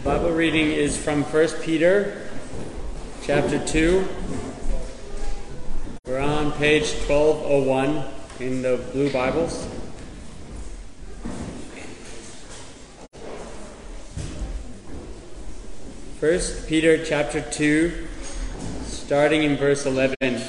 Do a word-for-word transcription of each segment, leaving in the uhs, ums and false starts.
Bible reading is from First Peter chapter two. We're on page twelve oh one in the blue Bibles. First Peter chapter two, starting in verse eleven.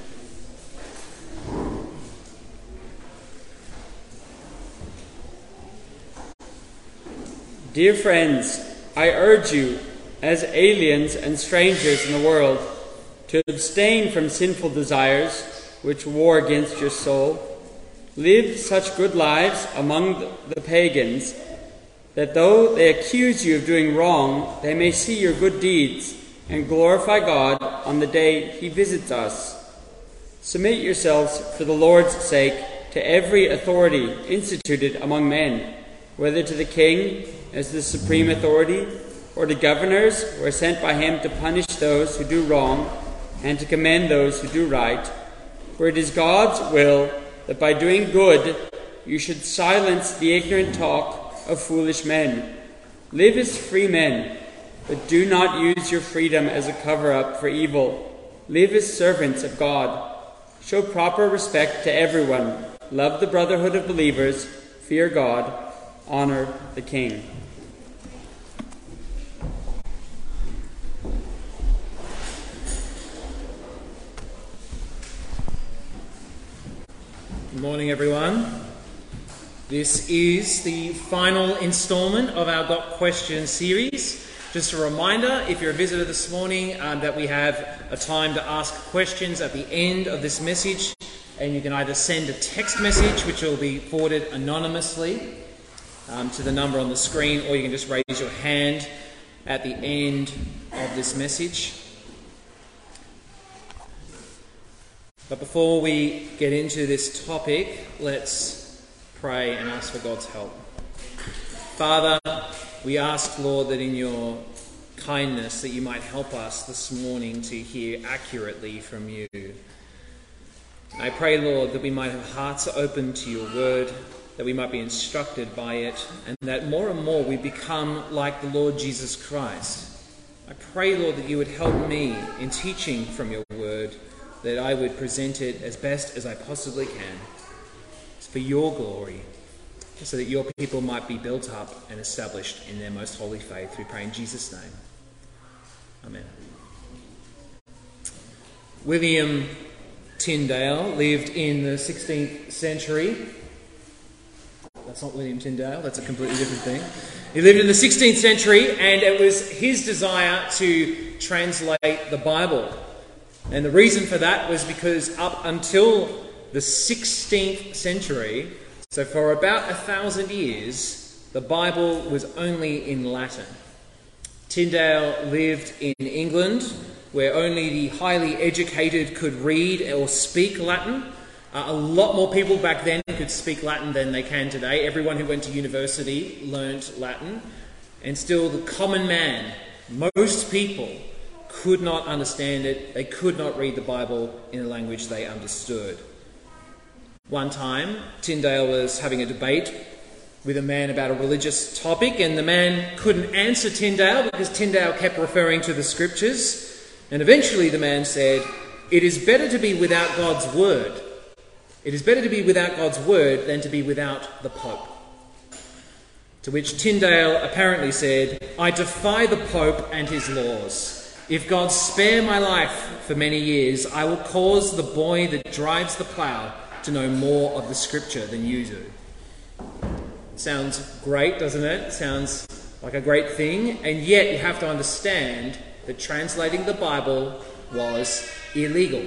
Dear friends, I urge you, as aliens and strangers in the world, to abstain from sinful desires which war against your soul. Live such good lives among the pagans, that though they accuse you of doing wrong, they may see your good deeds and glorify God on the day He visits us. Submit yourselves for the Lord's sake to every authority instituted among men, whether to the king as the supreme authority, or to governors who are sent by him to punish those who do wrong and to commend those who do right. For it is God's will that by doing good you should silence the ignorant talk of foolish men. Live as free men, but do not use your freedom as a cover-up for evil. Live as servants of God. Show proper respect to everyone. Love the brotherhood of believers. Fear God. Honor the King. Good morning, everyone. This is the final instalment of our Got Questions series. Just a reminder, if you're a visitor this morning, um, that we have a time to ask questions at the end of this message, and you can either send a text message, which will be forwarded anonymously um, to the number on the screen, or you can just raise your hand at the end of this message. But before we get into this topic, let's pray and ask for God's help. Father, we ask, Lord, that in your kindness that you might help us this morning to hear accurately from you. I pray, Lord, that we might have hearts open to your word, that we might be instructed by it, and that more and more we become like the Lord Jesus Christ. I pray, Lord, that you would help me in teaching from your word, that I would present it as best as I possibly can. It's for your glory, so that your people might be built up and established in their most holy faith. We pray in Jesus' name. Amen. William Tyndale lived in the sixteenth century. That's not William Tyndale, that's a completely different thing. He lived in the sixteenth century, and it was his desire to translate the Bible. And the reason for that was because up until the sixteenth century, so for about a thousand years, the Bible was only in Latin. Tyndale lived in England, where only the highly educated could read or speak Latin. Uh, a lot more people back then could speak Latin than they can today. Everyone who went to university learnt Latin. And still the common man, most people, could not understand it. They could not read the Bible in a language they understood. One time, Tyndale was having a debate with a man about a religious topic, and the man couldn't answer Tyndale because Tyndale kept referring to the scriptures. And eventually the man said, "It is better to be without God's word. It is better to be without God's word than to be without the Pope." To which Tyndale apparently said, "I defy the Pope and his laws. If God spare my life for many years, I will cause the boy that drives the plough to know more of the scripture than you do." Sounds great, doesn't it? Sounds like a great thing. And yet you have to understand that translating the Bible was illegal.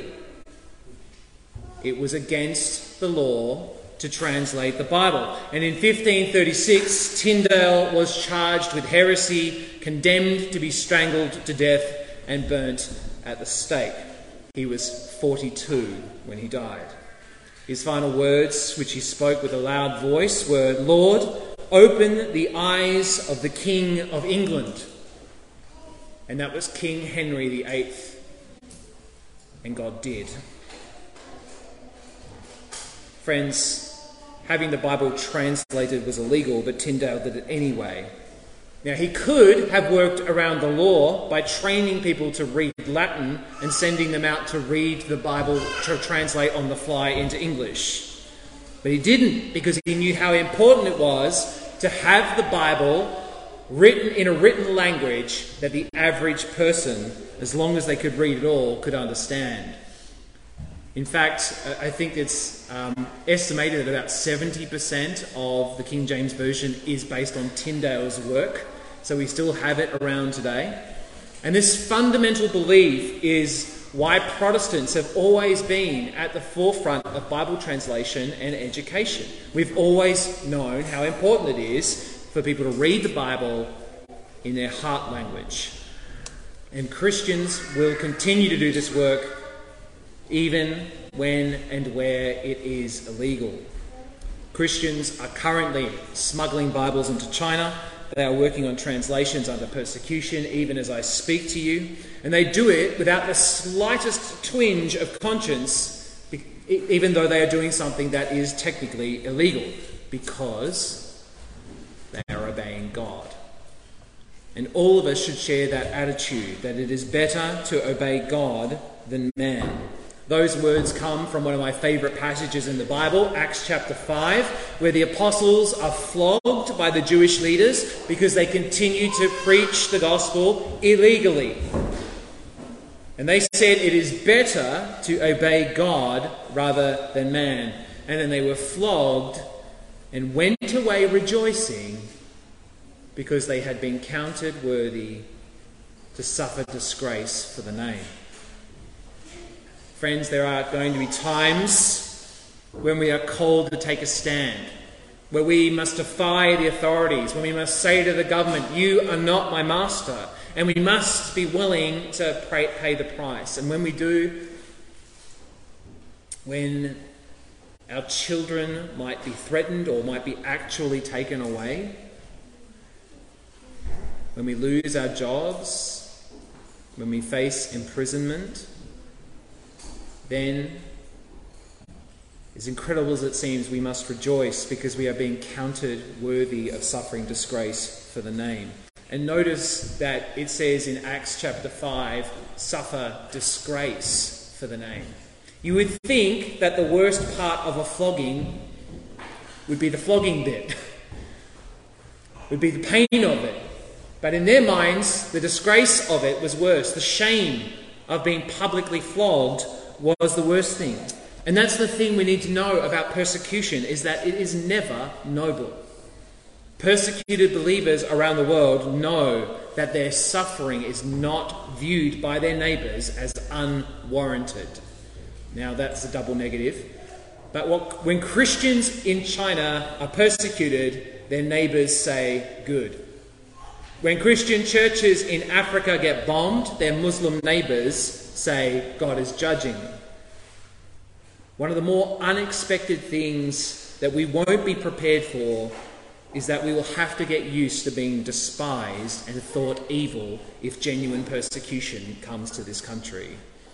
It was against the law to translate the Bible. And in fifteen thirty-six, Tyndale was charged with heresy, condemned to be strangled to death and burnt at the stake. He was forty-two when he died. His final words, which he spoke with a loud voice, were, "Lord, open the eyes of the King of England." And that was King Henry the Eighth. And God did. Friends, having the Bible translated was illegal, but Tyndale did it anyway. Now, he could have worked around the law by training people to read Latin and sending them out to read the Bible to translate on the fly into English. But he didn't, because he knew how important it was to have the Bible written in a written language that the average person, as long as they could read it all, could understand. In fact, I think it's um, estimated that about seventy percent of the King James Version is based on Tyndale's work, so we still have it around today. And this fundamental belief is why Protestants have always been at the forefront of Bible translation and education. We've always known how important it is for people to read the Bible in their heart language. And Christians will continue to do this work even when and where it is illegal. Christians are currently smuggling Bibles into China. They are working on translations under persecution, even as I speak to you. And they do it without the slightest twinge of conscience, even though they are doing something that is technically illegal, because they are obeying God. And all of us should share that attitude, that it is better to obey God than man. Those words come from one of my favourite passages in the Bible, Acts chapter five, where the apostles are flogged by the Jewish leaders because they continue to preach the gospel illegally. And they said it is better to obey God rather than man. And then they were flogged and went away rejoicing because they had been counted worthy to suffer disgrace for the name. Friends, there are going to be times when we are called to take a stand, where we must defy the authorities, when we must say to the government, "You are not my master," and we must be willing to pay, pay the price. And when we do, when our children might be threatened or might be actually taken away, when we lose our jobs, when we face imprisonment, then, as incredible as it seems, we must rejoice because we are being counted worthy of suffering disgrace for the name. And notice that it says in Acts chapter five, suffer disgrace for the name. You would think that the worst part of a flogging would be the flogging bit, would be the pain of it. But in their minds, the disgrace of it was worse. The shame of being publicly flogged was the worst thing. And that's the thing we need to know about persecution, is that it is never noble. Persecuted believers around the world know that their suffering is not viewed by their neighbours as unwarranted. Now that's a double negative. But what, when Christians in China are persecuted, their neighbours say, good. When Christian churches in Africa get bombed, their Muslim neighbours say God is judging them. One of the more unexpected things that we won't be prepared for is that we will have to get used to being despised and thought evil if genuine persecution comes to this country.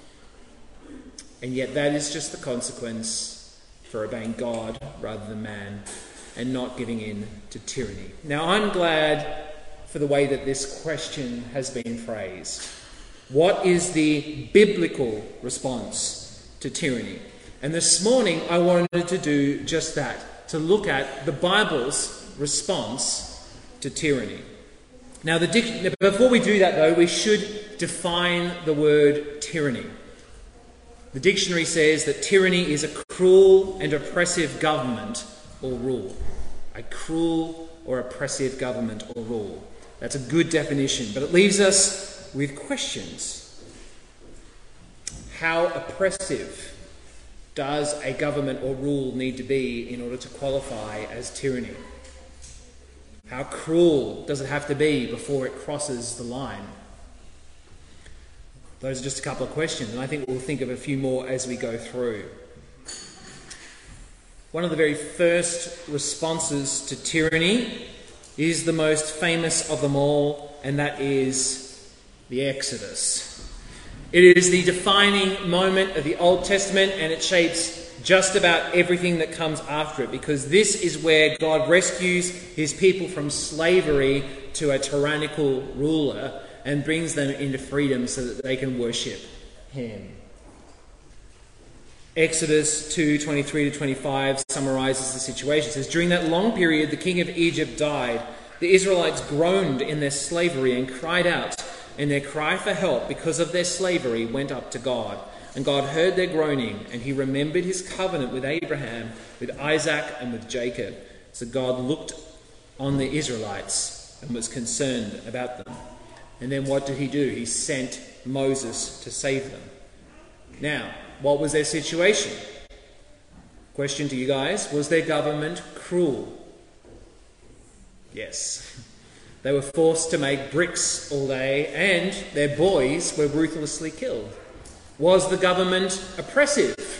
And yet that is just the consequence for obeying God rather than man and not giving in to tyranny. Now, I'm glad for the way that this question has been phrased. What is the biblical response to tyranny? And this morning I wanted to do just that, to look at the Bible's response to tyranny. Now, the dic- before we do that though, we should define the word tyranny. The dictionary says that tyranny is a cruel and oppressive government or rule. A cruel or oppressive government or rule. That's a good definition, but it leaves us with questions. How oppressive does a government or rule need to be in order to qualify as tyranny? How cruel does it have to be before it crosses the line? Those are just a couple of questions, and I think we'll think of a few more as we go through. One of the very first responses to tyranny is the most famous of them all, and that is the Exodus. It is the defining moment of the Old Testament, and it shapes just about everything that comes after it, because this is where God rescues his people from slavery to a tyrannical ruler and brings them into freedom so that they can worship him. Exodus two twenty-three to twenty-five summarises the situation. It says, "During that long period, the king of Egypt died. The Israelites groaned in their slavery and cried out, and their cry for help because of their slavery went up to God. And God heard their groaning, and he remembered his covenant with Abraham, with Isaac, and with Jacob. So God looked on the Israelites and was concerned about them." And then what did he do? He sent Moses to save them. Now, what was their situation? Question to you guys, was their government cruel? Yes. They were forced to make bricks all day, and their boys were ruthlessly killed. Was the government oppressive?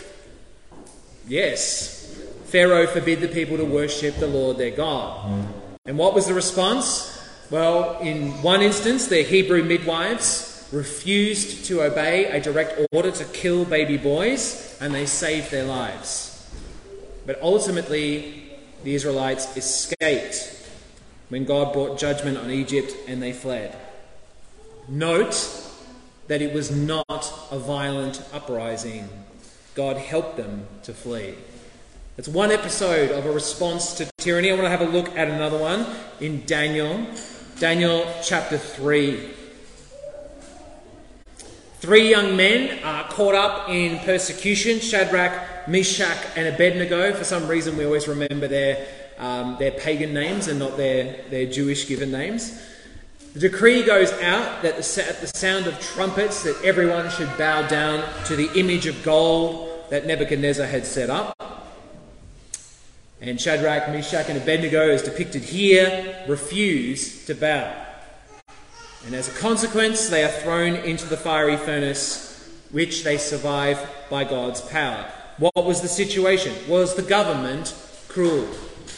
Yes. Pharaoh forbid the people to worship the Lord their God. And what was the response? Well, in one instance, their Hebrew midwives refused to obey a direct order to kill baby boys, and they saved their lives. But ultimately, the Israelites escaped when God brought judgment on Egypt and they fled. Note that it was not a violent uprising. God helped them to flee. It's one episode of a response to tyranny. I want to have a look at another one in Daniel. Daniel chapter three. Three young men are caught up in persecution. Shadrach, Meshach and Abednego. For some reason we always remember their, um, their pagan names and not their, their Jewish given names. The decree goes out that the, at the sound of trumpets that everyone should bow down to the image of gold that Nebuchadnezzar had set up. And Shadrach, Meshach and Abednego, as depicted here, refuse to bow. And as a consequence, they are thrown into the fiery furnace, which they survive by God's power. What was the situation? Was the government cruel?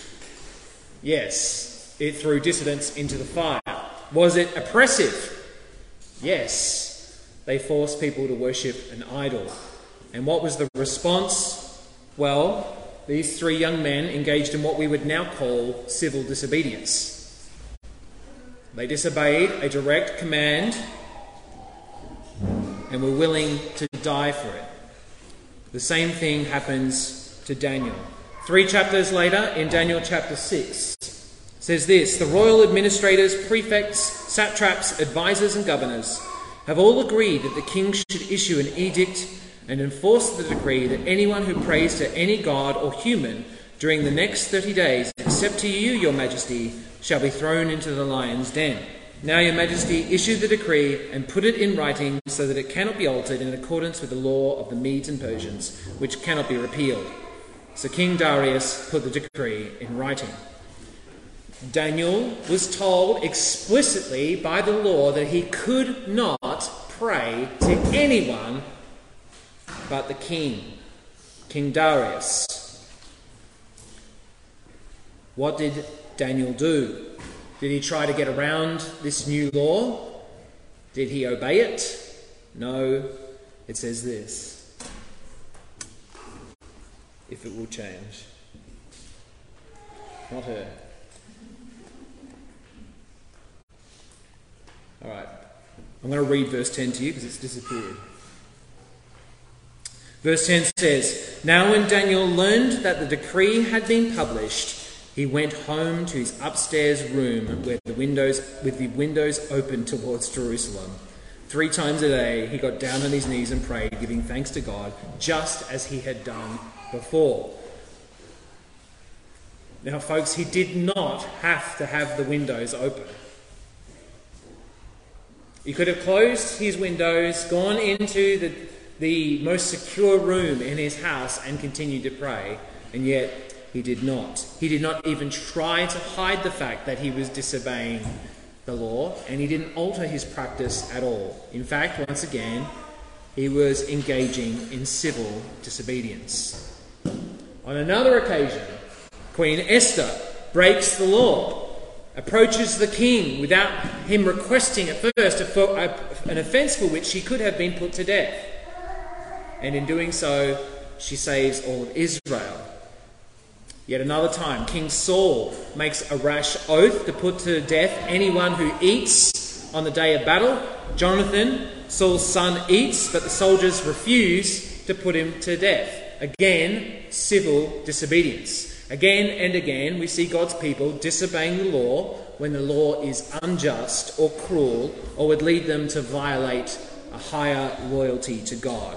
Yes, it threw dissidents into the fire. Was it oppressive? Yes, they forced people to worship an idol. And what was the response? Well, these three young men engaged in what we would now call civil disobedience. They disobeyed a direct command and were willing to die for it. The same thing happens to Daniel. Three chapters later, in Daniel chapter six, says this: "The royal administrators, prefects, satraps, advisors and governors have all agreed that the king should issue an edict and enforce the decree that anyone who prays to any god or human during the next thirty days, except to you, your majesty, shall be thrown into the lion's den. Now, your majesty, issue the decree and put it in writing so that it cannot be altered in accordance with the law of the Medes and Persians, which cannot be repealed." So King Darius put the decree in writing. Daniel was told explicitly by the law that he could not pray to anyone but the king, King Darius. What did Daniel do? Did he try to get around this new law? Did he obey it? No. It says this: if it will change. Not her. All right. I'm going to read verse ten to you because it's disappeared. Verse ten says, "Now when Daniel learned that the decree had been published, he went home to his upstairs room where the windows, with the windows open towards Jerusalem. Three times a day he got down on his knees and prayed, giving thanks to God, just as he had done before." Now, folks, he did not have to have the windows open. He could have closed his windows, gone into the, the most secure room in his house and continued to pray, and yet he did not. He did not even try to hide the fact that he was disobeying the law, and he didn't alter his practice at all. In fact, once again, he was engaging in civil disobedience. On another occasion, Queen Esther breaks the law, approaches the king without him requesting at first an offence for which she could have been put to death. And in doing so, she saves all of Israel. Yet another time, King Saul makes a rash oath to put to death anyone who eats on the day of battle. Jonathan, Saul's son, eats, but the soldiers refuse to put him to death. Again, civil disobedience. Again and again, we see God's people disobeying the law when the law is unjust or cruel or would lead them to violate a higher loyalty to God.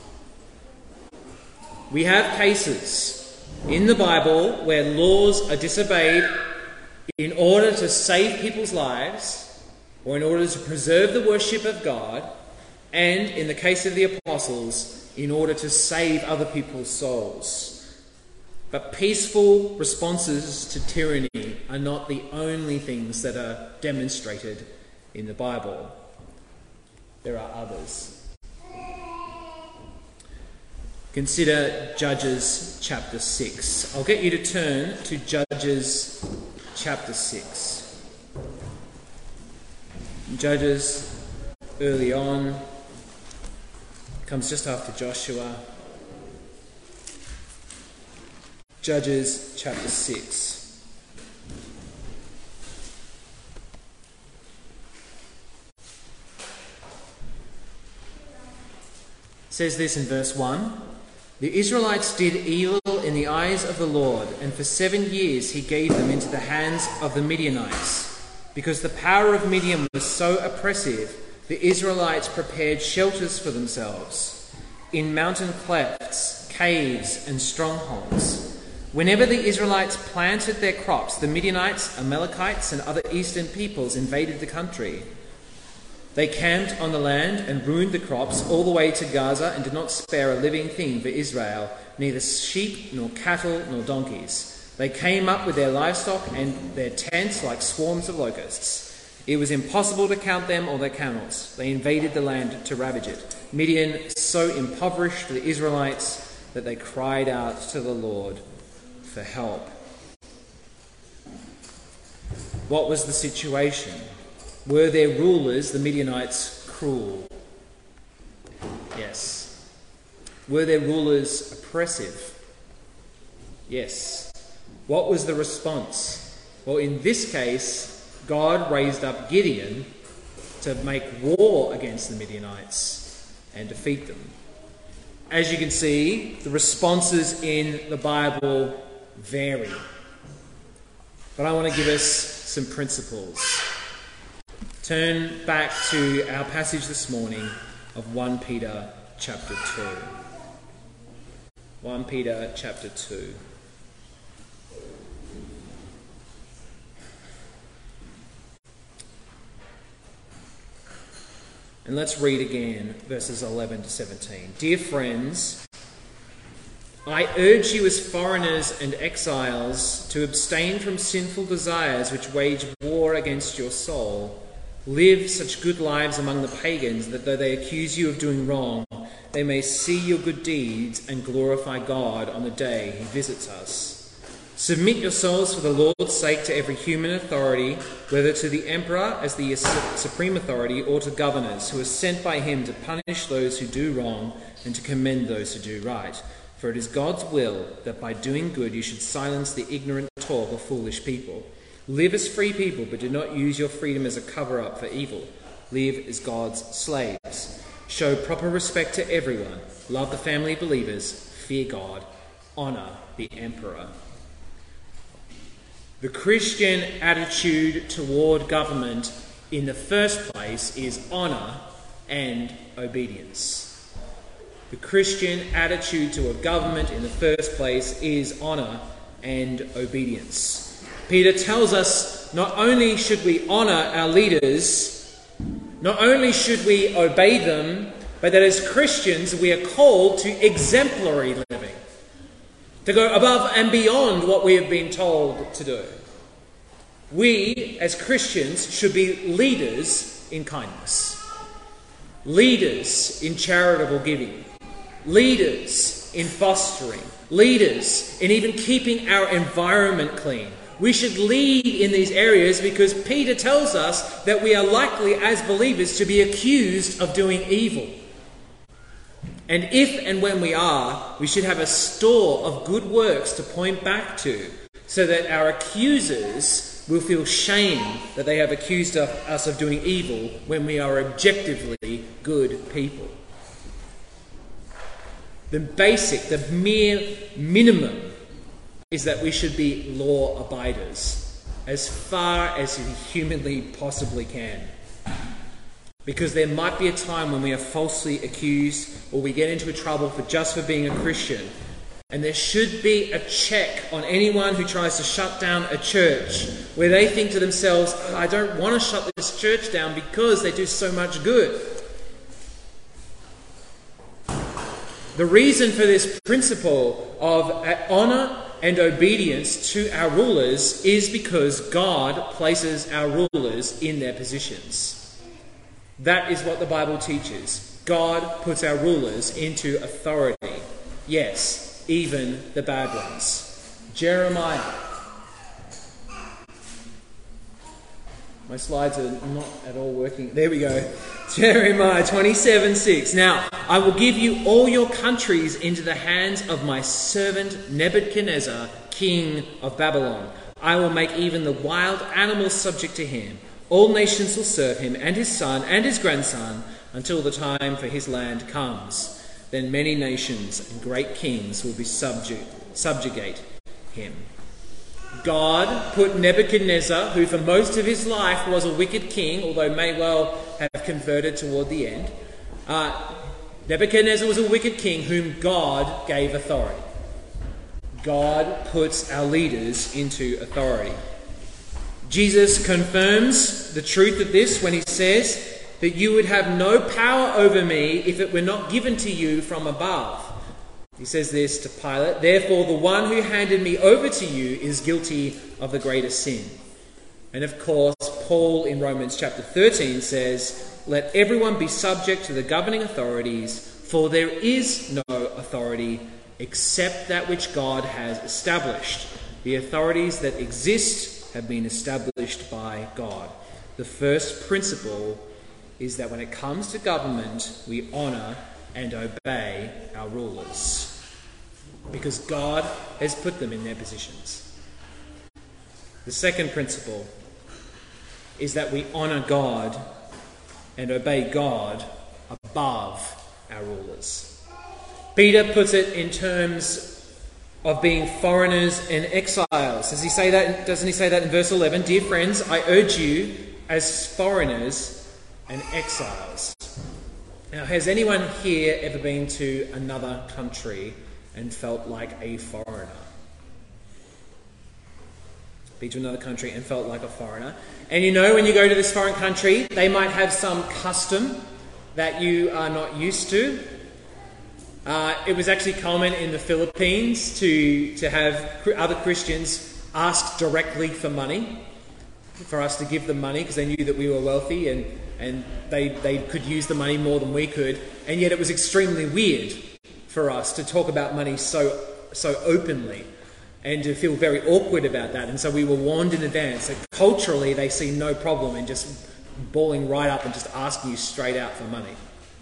We have cases in the Bible where laws are disobeyed in order to save people's lives or in order to preserve the worship of God, and in the case of the apostles, in order to save other people's souls. But peaceful responses to tyranny are not the only things that are demonstrated in the Bible. There are others. Consider Judges chapter six. I'll get you to turn to Judges chapter six. Judges, early on, comes just after Joshua. Judges chapter six. It says this in verse one. The Israelites did evil in the eyes of the Lord, and for seven years he gave them into the hands of the Midianites. Because the power of Midian was so oppressive, the Israelites prepared shelters for themselves in mountain clefts, caves, and strongholds. Whenever the Israelites planted their crops, the Midianites, Amalekites, and other eastern peoples invaded the country. They camped on the land and ruined the crops all the way to Gaza and did not spare a living thing for Israel, neither sheep nor cattle nor donkeys. They came up with their livestock and their tents like swarms of locusts. It was impossible to count them or their camels. They invaded the land to ravage it. Midian so impoverished the Israelites that they cried out to the Lord for help. What was the situation? Were their rulers, the Midianites, cruel? Yes. Were their rulers oppressive? Yes. What was the response? Well, in this case, God raised up Gideon to make war against the Midianites and defeat them. As you can see, the responses in the Bible vary. But I want to give us some principles. Turn back to our passage this morning of First Peter chapter two. First Peter chapter two. And let's read again verses eleven to seventeen. Dear friends, I urge you as foreigners and exiles to abstain from sinful desires which wage war against your soul. Live such good lives among the pagans that though they accuse you of doing wrong, they may see your good deeds and glorify God on the day he visits us. Submit yourselves for the Lord's sake to every human authority, whether to the emperor as the supreme authority or to governors who are sent by him to punish those who do wrong and to commend those who do right. For it is God's will that by doing good you should silence the ignorant talk of foolish people. Live as free people, but do not use your freedom as a cover-up for evil. Live as God's slaves. Show proper respect to everyone. Love the family of believers. Fear God. Honour the emperor. The Christian attitude toward government in the first place is honour and obedience. The Christian attitude to a government in the first place is honour and obedience. Peter tells us not only should we honour our leaders, not only should we obey them, but that as Christians we are called to exemplary living, to go above and beyond what we have been told to do. We, as Christians, should be leaders in kindness, leaders in charitable giving, leaders in fostering, leaders in even keeping our environment clean. We should lead in these areas because Peter tells us that we are likely as believers to be accused of doing evil. And if and when we are, we should have a store of good works to point back to, so that our accusers will feel shame that they have accused of us of doing evil when we are objectively good people. The basic, the mere minimum is that we should be law abiders as far as we humanly possibly can. Because there might be a time when we are falsely accused or we get into trouble for just for being a Christian. And there should be a check on anyone who tries to shut down a church where they think to themselves, oh, I don't want to shut this church down because they do so much good. The reason for this principle of honour and obedience to our rulers is because God places our rulers in their positions. That is what the Bible teaches. God puts our rulers into authority. Yes, even the bad ones. Jeremiah. My slides are not at all working. There we go. Jeremiah twenty-seven six. Now, I will give you all your countries into the hands of my servant Nebuchadnezzar, king of Babylon. I will make even the wild animals subject to him. All nations will serve him and his son and his grandson until the time for his land comes. Then many nations and great kings will be subject, subjugate him. God put Nebuchadnezzar, who for most of his life was a wicked king, although may well have converted toward the end. Uh, Nebuchadnezzar was a wicked king whom God gave authority. God puts our leaders into authority. Jesus confirms the truth of this when he says that you would have no power over me if it were not given to you from above. He says this to Pilate, therefore the one who handed me over to you is guilty of the greatest sin. And of course, Paul in Romans chapter thirteen says, let everyone be subject to the governing authorities, for there is no authority except that which God has established. The authorities that exist have been established by God. The first principle is that when it comes to government, we honour and obey our rulers, because God has put them in their positions. The second principle is that we honour God and obey God above our rulers. Peter puts it in terms of being foreigners and exiles. Does he say that? Doesn't he say that in verse eleven? Dear friends, I urge you as foreigners and exiles. Now, has anyone here ever been to another country and felt like a foreigner? Been to another country and felt like a foreigner. And you know, when you go to this foreign country, they might have some custom that you are not used to. Uh, it was actually common in the Philippines to, to have other Christians ask directly for money, for us to give them money, because they knew that we were wealthy and, and they, they could use the money more than we could. And yet it was extremely weird for us to talk about money so, so openly and to feel very awkward about that. And so we were warned in advance that culturally they see no problem in just balling right up and just asking you straight out for money.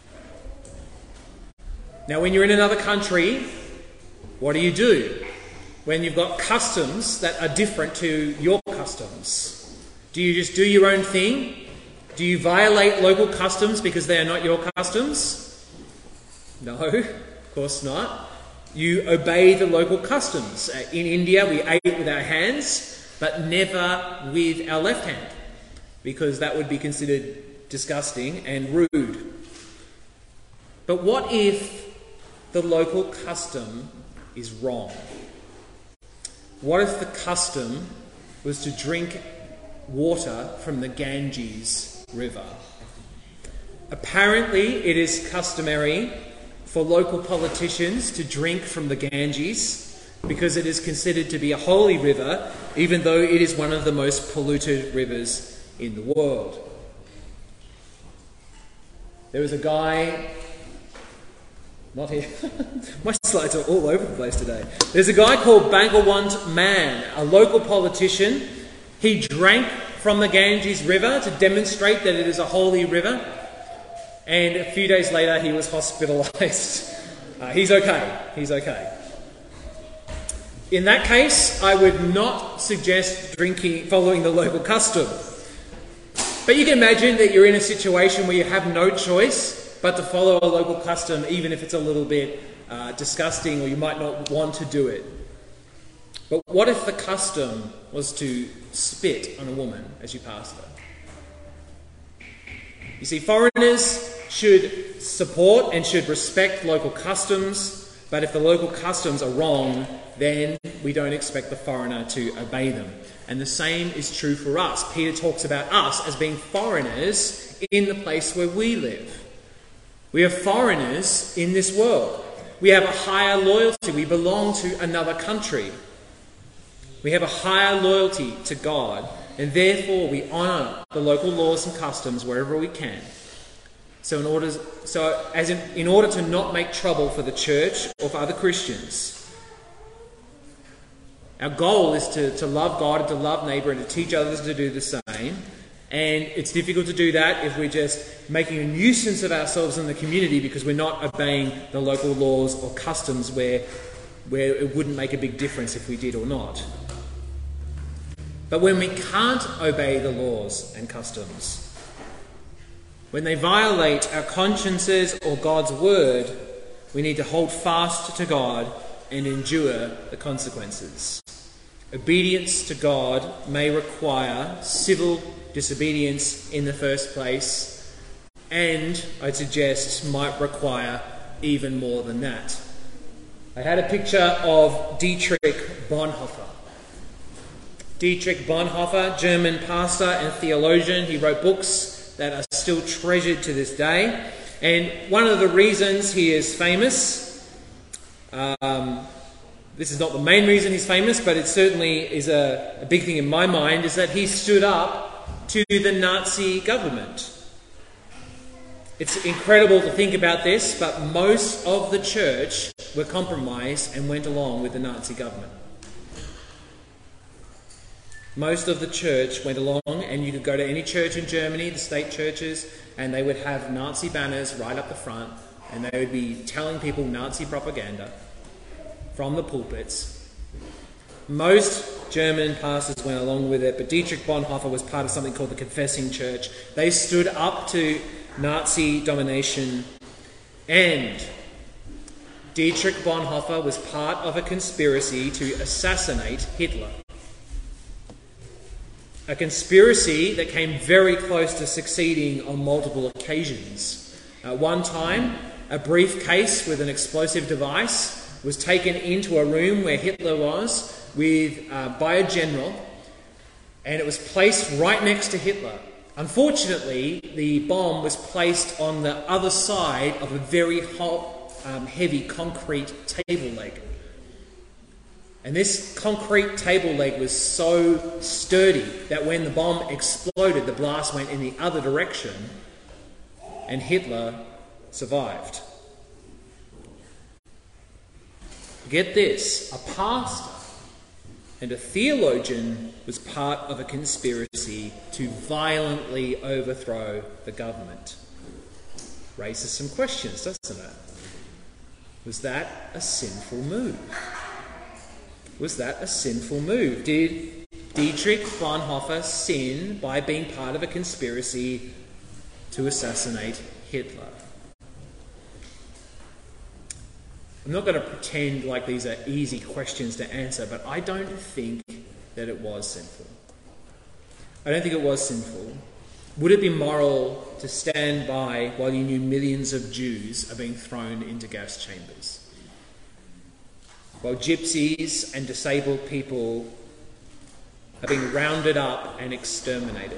Now, when you're in another country, what do you do when you've got customs that are different to your customs? Do you just do your own thing? Do you violate local customs because they are not your customs? No, of course not. You obey the local customs. In India, we ate with our hands, but never with our left hand, because that would be considered disgusting and rude. But what if the local custom is wrong? What if the custom was to drink water from the Ganges River? Apparently, it is customary for local politicians to drink from the Ganges because it is considered to be a holy river, even though it is one of the most polluted rivers in the world. There was a guy... Not here. My slides are all over the place today. There's a guy called Bhagwant Mann, a local politician. He drank from the Ganges River to demonstrate that it is a holy river. And a few days later, he was hospitalised Uh, he's okay. He's okay. In that case, I would not suggest drinking, following the local custom. But you can imagine that you're in a situation where you have no choice but to follow a local custom, even if it's a little bit uh, disgusting or you might not want to do it. But what if the custom was to spit on a woman as you passed her? You see, foreigners should support and should respect local customs, but if the local customs are wrong, then we don't expect the foreigner to obey them. And the same is true for us. Peter talks about us as being foreigners in the place where we live. We are foreigners in this world. We have a higher loyalty. We belong to another country. We have a higher loyalty to God, and therefore we honour the local laws and customs wherever we can. So, in order, so as in, in order to not make trouble for the church or for other Christians, our goal is to, to love God and to love neighbour and to teach others to do the same. And it's difficult to do that if we're just making a nuisance of ourselves in the community because we're not obeying the local laws or customs where, where it wouldn't make a big difference if we did or not. But when we can't obey the laws and customs, when they violate our consciences or God's word, we need to hold fast to God and endure the consequences. Obedience to God may require civil disobedience in the first place, and I'd suggest might require even more than that. I had a picture of Dietrich Bonhoeffer. Dietrich Bonhoeffer, German pastor and theologian. He wrote books that are still treasured to this day. And one of the reasons he is famous, um, this is not the main reason he's famous, but it certainly is a, a big thing in my mind, is that he stood up to the Nazi government. It's incredible to think about this, but most of the church were compromised and went along with the Nazi government. Most of the church went along, and you could go to any church in Germany, the state churches, and they would have Nazi banners right up the front, and they would be telling people Nazi propaganda from the pulpits. Most German pastors went along with it, but Dietrich Bonhoeffer was part of something called the Confessing Church. They stood up to Nazi domination, and Dietrich Bonhoeffer was part of a conspiracy to assassinate Hitler. A conspiracy that came very close to succeeding on multiple occasions. At one time, a briefcase with an explosive device was taken into a room where Hitler was with uh, by a general, and it was placed right next to Hitler. Unfortunately, the bomb was placed on the other side of a very hot, um, heavy concrete table leg. And this concrete table leg was so sturdy that when the bomb exploded, the blast went in the other direction, and Hitler survived. Get this, a pastor and a theologian was part of a conspiracy to violently overthrow the government. Raises some questions, doesn't it? Was that a sinful move? Was that a sinful move? Did Dietrich Bonhoeffer sin by being part of a conspiracy to assassinate Hitler? I'm not going to pretend like these are easy questions to answer, but I don't think that it was sinful. I don't think it was sinful. Would it be moral to stand by while you knew millions of Jews are being thrown into gas chambers? While gypsies and disabled people are being rounded up and exterminated?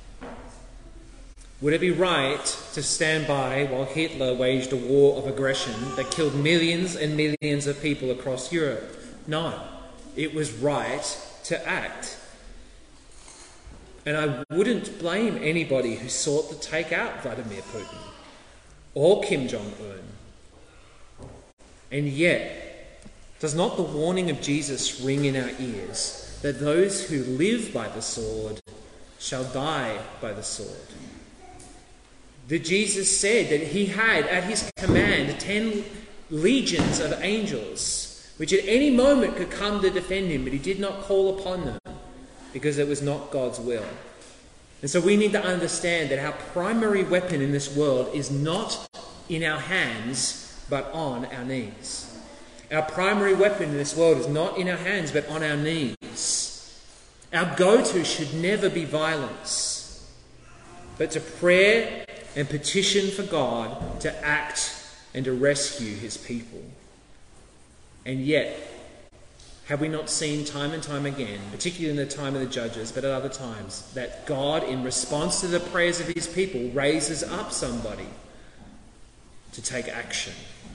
Would it be right to stand by while Hitler waged a war of aggression that killed millions and millions of people across Europe? No, it was right to act. And I wouldn't blame anybody who sought to take out Vladimir Putin or Kim Jong-un. And yet, does not the warning of Jesus ring in our ears that those who live by the sword shall die by the sword? That Jesus said that he had at his command ten legions of angels, which at any moment could come to defend him, but he did not call upon them because it was not God's will. And so we need to understand that our primary weapon in this world is not in our hands, but on our knees. Our primary weapon in this world is not in our hands, but on our knees. Our go-to should never be violence, but to prayer and petition for God to act and to rescue his people. And yet, have we not seen time and time again, particularly in the time of the judges, but at other times, that God, in response to the prayers of his people, raises up somebody to take action?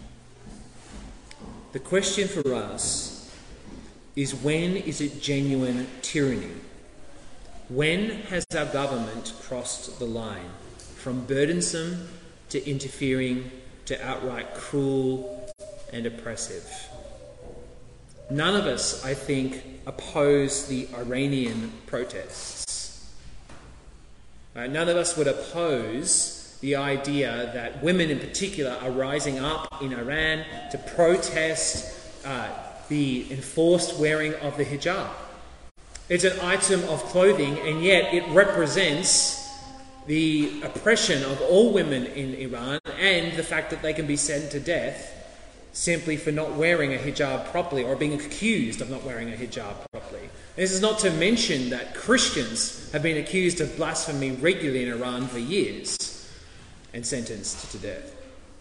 The question for us is, when is it genuine tyranny? When has our government crossed the line from burdensome to interfering to outright cruel and oppressive? None of us, I think, oppose the Iranian protests. Uh, none of us would oppose the idea that women in particular are rising up in Iran to protest uh, the enforced wearing of the hijab. It's an item of clothing, and yet it represents the oppression of all women in Iran and the fact that they can be sent to death simply for not wearing a hijab properly or being accused of not wearing a hijab properly. This is not to mention that Christians have been accused of blasphemy regularly in Iran for years and sentenced to death.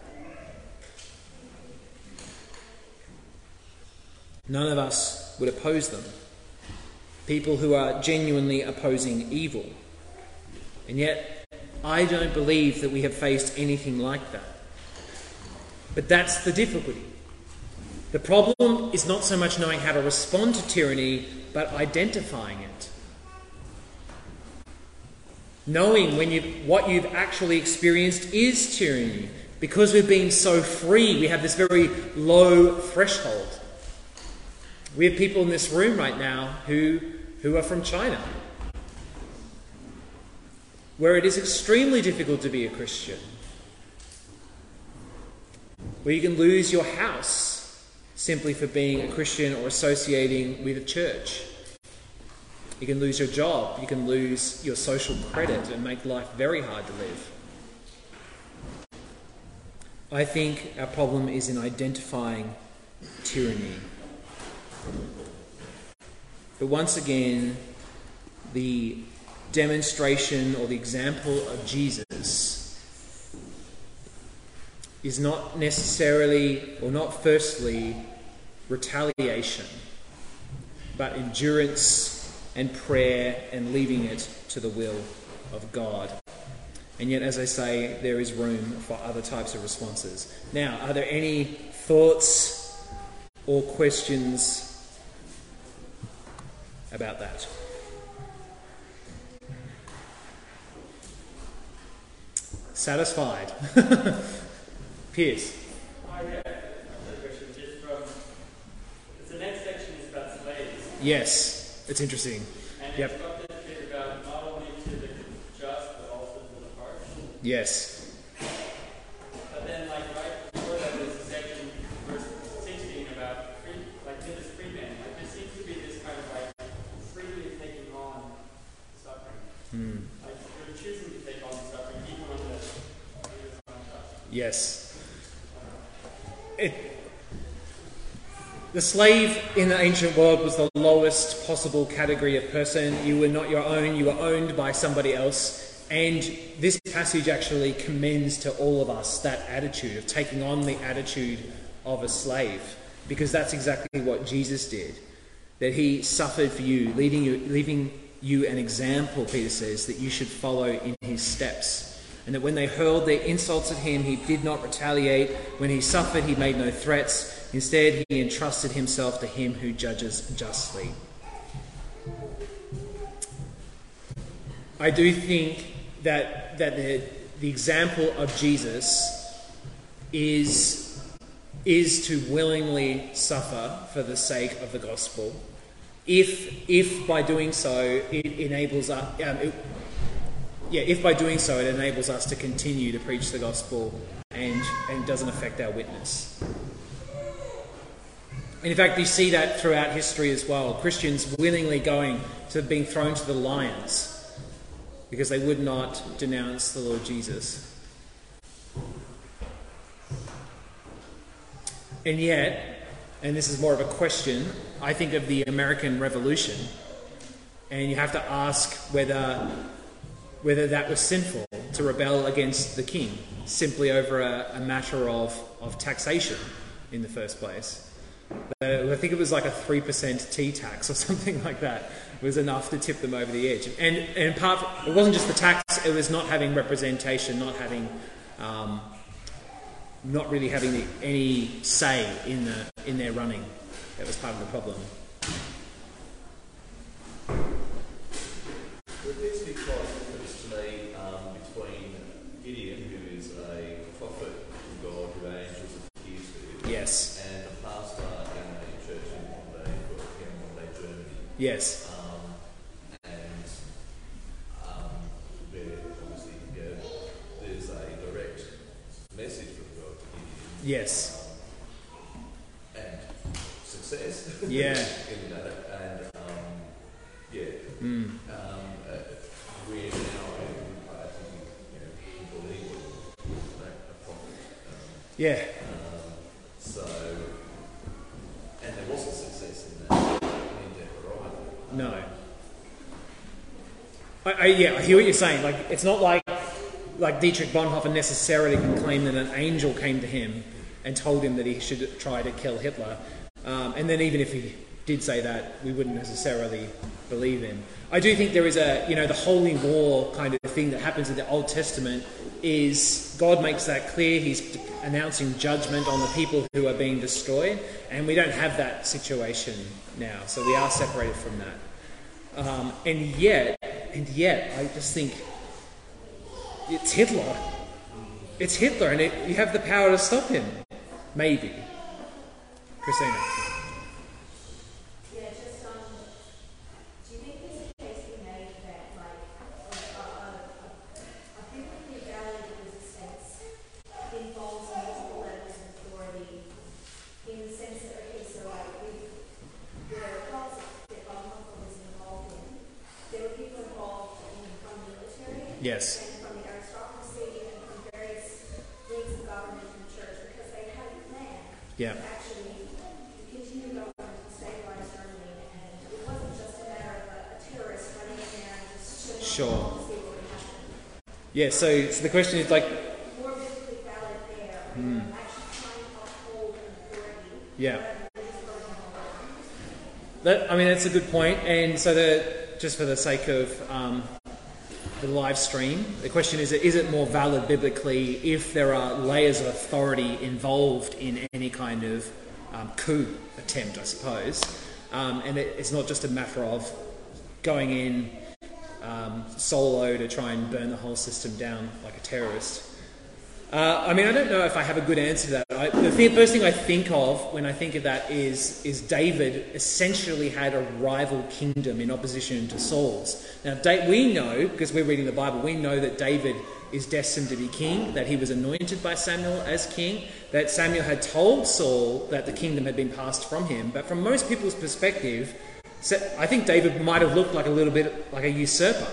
None of us would oppose them. People who are genuinely opposing evil. And yet, I don't believe that we have faced anything like that. But that's the difficulty. The problem is not so much knowing how to respond to tyranny, but identifying it. Knowing when you what you've actually experienced is tyranny. Because we've been so free, we have this very low threshold. We have people in this room right now who, who are from China, where it is extremely difficult to be a Christian, where you can lose your house simply for being a Christian or associating with a church. You can lose your job, you can lose your social credit and make life very hard to live. I think our problem is in identifying tyranny. But once again, the demonstration or the example of Jesus is not necessarily, or not firstly, retaliation, but endurance and prayer and leaving it to the will of God. And yet, as I say, there is room for other types of responses. Now, are there any thoughts or questions about that? Satisfied? Pierce? Oh, yeah. Another question. Just from, the next section is about slaves. Yes, it's interesting. And yep. it's got this bit about not only to the just, but also to the harsh. Yes. But then, like, right before that, there's a section, verse sixteen, about free, like, to this free man. Like, there seems to be this kind of, like, freely taking on suffering. Hmm. Like, you're choosing to take on suffering, even when the is unjust. Yes. It, the slave in the ancient world was the lowest possible category of person. You were not your own, you were owned by somebody else. And this passage actually commends to all of us that attitude of taking on the attitude of a slave, because that's exactly what Jesus did. That he suffered for you, leading you, leaving you an example, Peter says, that you should follow in his steps. And that when they hurled their insults at him, he did not retaliate. When he suffered, he made no threats. Instead, he entrusted himself to him who judges justly. I do think that that the, the example of Jesus is, is to willingly suffer for the sake of the gospel. If, if by doing so, it enables us... Um, it, Yeah, if by doing so it enables us to continue to preach the gospel and, and doesn't affect our witness. And in fact, you see that throughout history as well. Christians willingly going to being thrown to the lions because they would not denounce the Lord Jesus. And yet, and this is more of a question, I think of the American Revolution, and you have to ask whether whether that was sinful to rebel against the king simply over a, a matter of, of taxation in the first place. Uh, I think it was like a three percent tea tax or something like that was enough to tip them over the edge. And and apart from, it wasn't just the tax, it was not having representation, not having, um, not really having the, any say in the in their running. That was part of the problem. There appears to be quite a difference to me um, between Gideon, who is a prophet from God who angels appear to, Yes. and a pastor in a church in Monday, in Monday, Germany. Yes. Um, and um, there, obviously, yeah, there's a direct message from God to Gideon. Yes. And success. Yeah. in that, and um, yeah. Mm. Um, uh, we're now, I think, you know, people believe it, a prophet. Um, Yeah. um, so, and there wasn't success in that, in Deborah either. No. I, I, yeah, I hear what you're saying. Like, it's not like like Dietrich Bonhoeffer necessarily can claim that an angel came to him and told him that he should try to kill Hitler. Um, and then even if he did say that, we wouldn't necessarily believe him. I do think there is a, you know, the holy war kind of thing that happens in the Old Testament is God makes that clear. He's announcing judgment on the people who are being destroyed. And we don't have that situation now. So we are separated from that. Um, and yet, and yet, I just think it's Hitler. It's Hitler, and it, you have the power to stop him. Maybe. Christina. Yeah, just um, do you think there's a case to be made that, like, a, a, a, a biblically valid resistance involves multiple levels of authority, in the sense that, okay, so like with the cults that Bonhoeffer was involved in, there were people involved in, from the military, Yes. and from the aristocracy, and from various wings of government in the church, because they had a plan Yeah. to actually continue going to stabilize Germany, and it wasn't just a matter of a, a terrorist running in there and just shooting Sure. up to see what would happen. Yeah, so, so the question is like, More biblically valid there, mm. actually trying to uphold an authority. yeah. rather than just going on. That, I mean, that's a good point. And so, the, just for the sake of um, the live stream, the question is: is it more valid biblically if there are layers of authority involved in any kind of um, coup attempt, I suppose, um, and it, it's not just a matter of going in um, solo to try and burn the whole system down like a terrorist. Uh, I mean, I don't know if I have a good answer to that. I, the thing, first thing I think of when I think of that is is David essentially had a rival kingdom in opposition to Saul's. Now, da- we know, because we're reading the Bible, we know that David is destined to be king, that he was anointed by Samuel as king, that Samuel had told Saul that the kingdom had been passed from him. But from most people's perspective, I think David might have looked like a little bit like a usurper.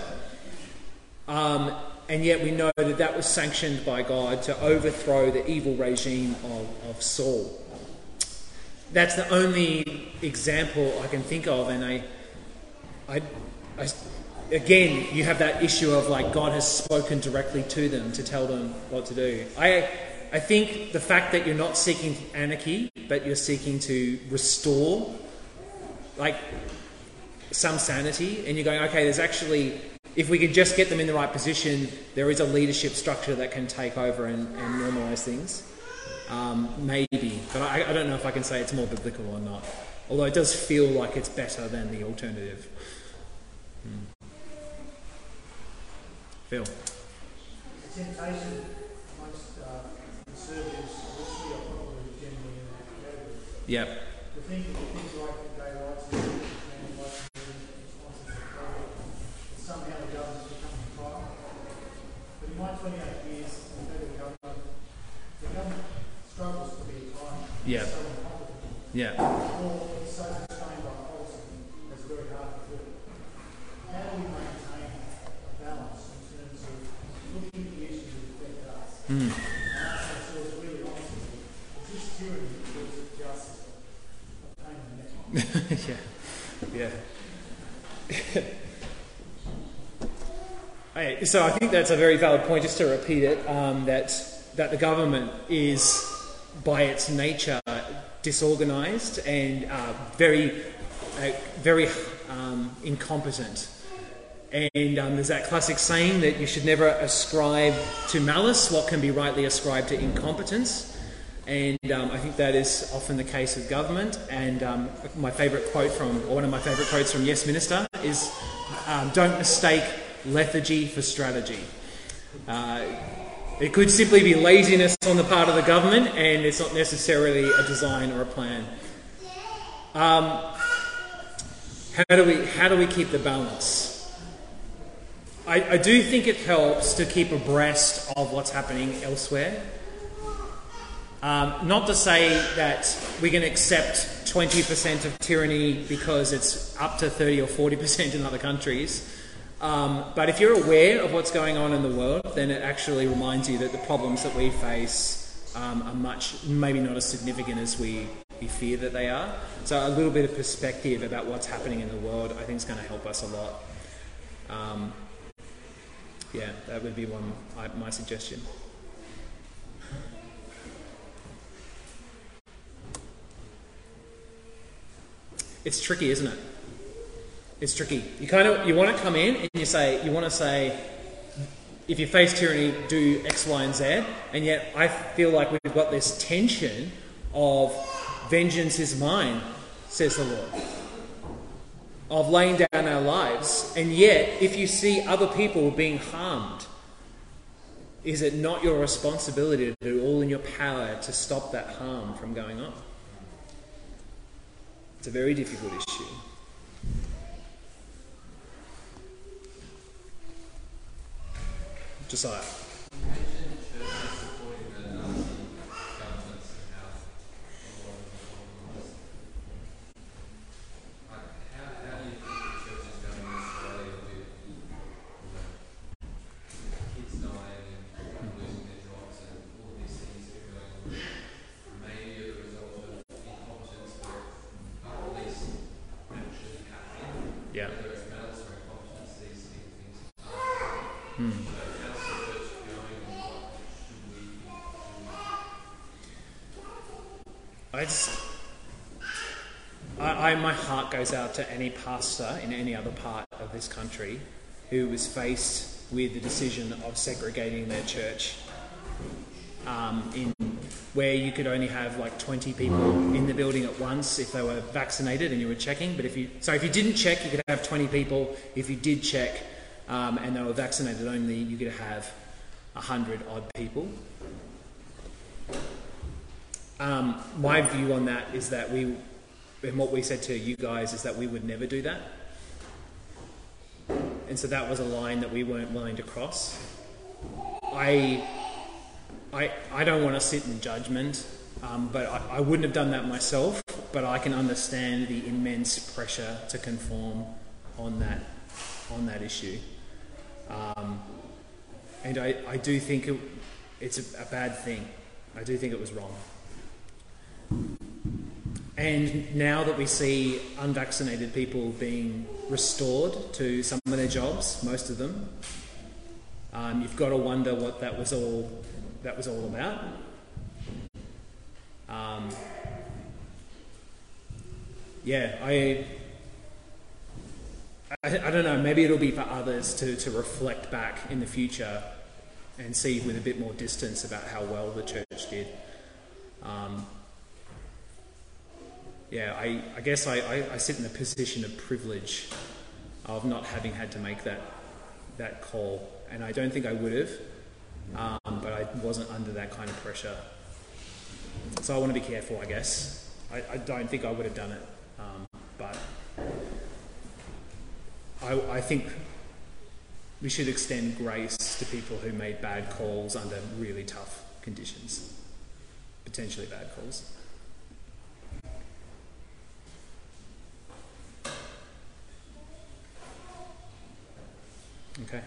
Um, and yet we know that that was sanctioned by God to overthrow the evil regime of, of Saul. That's the only example I can think of, and I, I, I, again, you have that issue of like God has spoken directly to them to tell them what to do. I, I think the fact that you're not seeking anarchy, but you're seeking to restore, like, some sanity, and you're going, okay, there's actually, if we can just get them in the right position, there is a leadership structure that can take over and, and normalise things. Um, maybe, but I, I don't know if I can say it's more biblical or not. Although it does feel like it's better than the alternative. Hmm. Phil? The temptation amongst uh, conservatives, obviously, are probably generally in that category. Yep. The thing, the things like the gay rights movement, trans rights movement, responses to COVID, somehow the government's becoming trial. But in my twenty-eight years in the federal government, the government struggles to be a tyrant. Yeah. It's so incompetent. Yeah. or it's so constrained by policy, it's very hard to do. How do we maintain a balance in terms of looking at the issues that affect us? Mm. And ask ourselves really honestly, is this tyranny or is it just a pain in the neck? yeah. Yeah. Hey, so I think that's a very valid point, just to repeat it, um, that that the government is, by its nature, disorganised and uh, very, uh, very um, incompetent. And um, there's that classic saying that you should never ascribe to malice what can be rightly ascribed to incompetence. And um, I think that is often the case with government. And um, my favourite quote from, or one of my favourite quotes from Yes Minister is, um, "Don't mistake lethargy for strategy." Uh, it could simply be laziness on the part of the government, and it's not necessarily a design or a plan. Um, how do we how do we keep the balance? I, I do think it helps to keep abreast of what's happening elsewhere. Um, not to say that we can accept twenty percent of tyranny because it's up to thirty or forty percent in other countries. Um, but if you're aware of what's going on in the world, then it actually reminds you that the problems that we face um, are much, maybe not as significant as we, we fear that they are. So a little bit of perspective about what's happening in the world, I think, is going to help us a lot. Um, yeah, that would be one I, my suggestion. It's tricky, isn't it? It's tricky. You kind of you want to come in and you say you want to say, if you face tyranny, do X, Y, and Z, and yet I feel like we've got this tension of vengeance is mine, says the Lord, of laying down our lives, and yet if you see other people being harmed, is it not your responsibility to do all in your power to stop that harm from going on? It's a very difficult issue. Josiah. Yeah. Hmm. I just, I, I, my heart goes out to any pastor in any other part of this country who was faced with the decision of segregating their church, um, in where you could only have like twenty people in the building at once if they were vaccinated and you were checking. But if you, so if you didn't check, you could have twenty people. If you did check um, and they were vaccinated only, you could have a hundred odd people. Um, my view on that is that we, and what we said to you guys is that we would never do that. And so that was a line that we weren't willing to cross. I, I, I don't want to sit in judgment, um, but I, I wouldn't have done that myself, but I can understand the immense pressure to conform on that, on that issue. Um, and I, I do think it, it's a, a bad thing. I do think it was wrong. And now that we see unvaccinated people being restored to some of their jobs, most of them, um, you've got to wonder what that was all that was all about. Um, yeah, I, I, I don't know. Maybe it'll be for others to to reflect back in the future and see with a bit more distance about how well the church did. Um, Yeah, I, I guess I, I, I sit in a position of privilege of not having had to make that that call, and I don't think I would have, um, but I wasn't under that kind of pressure. So I want to be careful, I guess. I, I don't think I would have done it, um, but I, I think we should extend grace to people who made bad calls under really tough conditions, potentially bad calls. Okay.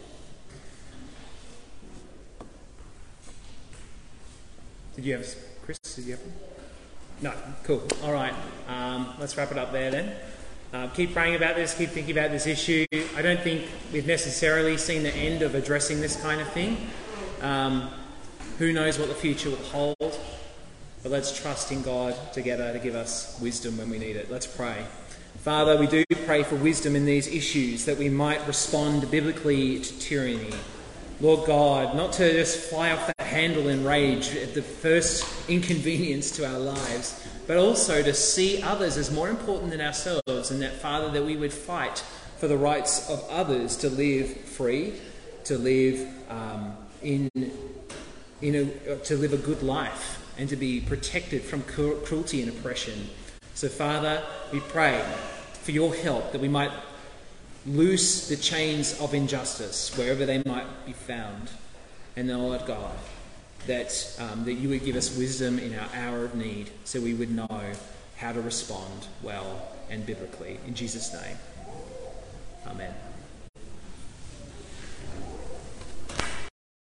Did you have, Chris, did you have one? No, cool. All right, um, let's wrap it up there then. Uh, keep praying about this, keep thinking about this issue. I don't think we've necessarily seen the end of addressing this kind of thing. Um, who knows what the future will hold, but let's trust in God together to give us wisdom when we need it. Let's pray. Father, we do pray for wisdom in these issues, that we might respond biblically to tyranny. Lord God, not to just fly off the handle in rage at the first inconvenience to our lives, but also to see others as more important than ourselves, and that, Father, that we would fight for the rights of others to live free, to live um, in, in a, to live a good life, and to be protected from cru- cruelty and oppression. So, Father, we pray for your help, that we might loose the chains of injustice wherever they might be found. And then, Lord God, that, um, that you would give us wisdom in our hour of need, so we would know how to respond well and biblically. In Jesus' name, amen.